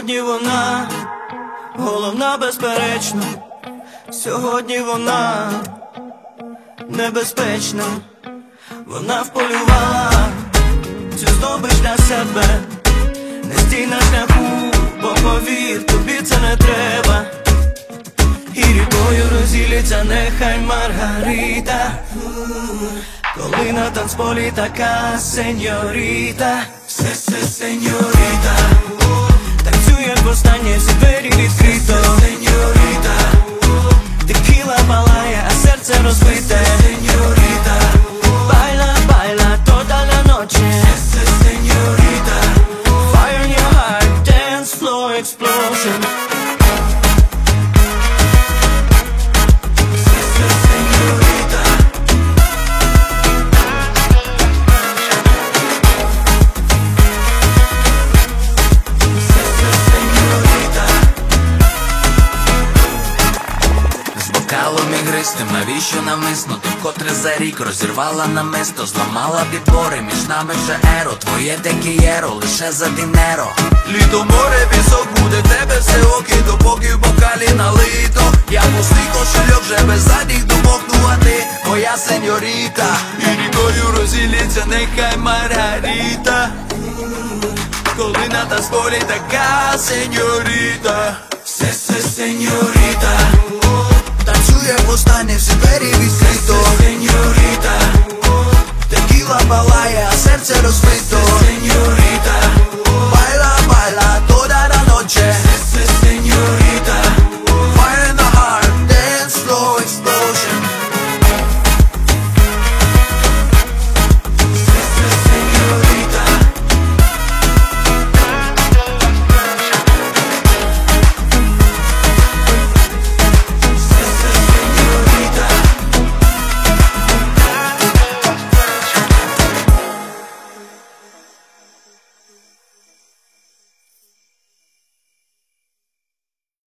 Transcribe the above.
Сьогодні вона головна, безперечно. Сьогодні вона небезпечна. Вона вполювала цю здобич для себе. Не стій на шляху, бо повір, тобі це не треба. І рікою розілється нехай Маргарита. Коли на танцполі така сеньоріта, сеньоріта, танцює як востаннє, всі двері відкрито. Сеньоріта, текіла палає, а серце розбите. Сеньоріта, байла, байла, toda la noche. Сеньоріта, fire in your heart, dance floor explosion. Бокалом ігристим, навіщо навмисно? Ти вкотре за рік розірвала намисто, зламала підбори, між нами вже еро. Твоє текієро, лише за дінеро. Літо, море, пісок, буде в тебе все оки, допоки в бокалі налито. Я пустий кошельок, вже без задніх думок, ну а ти моя сеньоріта. І рікою розілється нехай Маргарита. Коли на танцполі така сеньоріта, сеньоріта.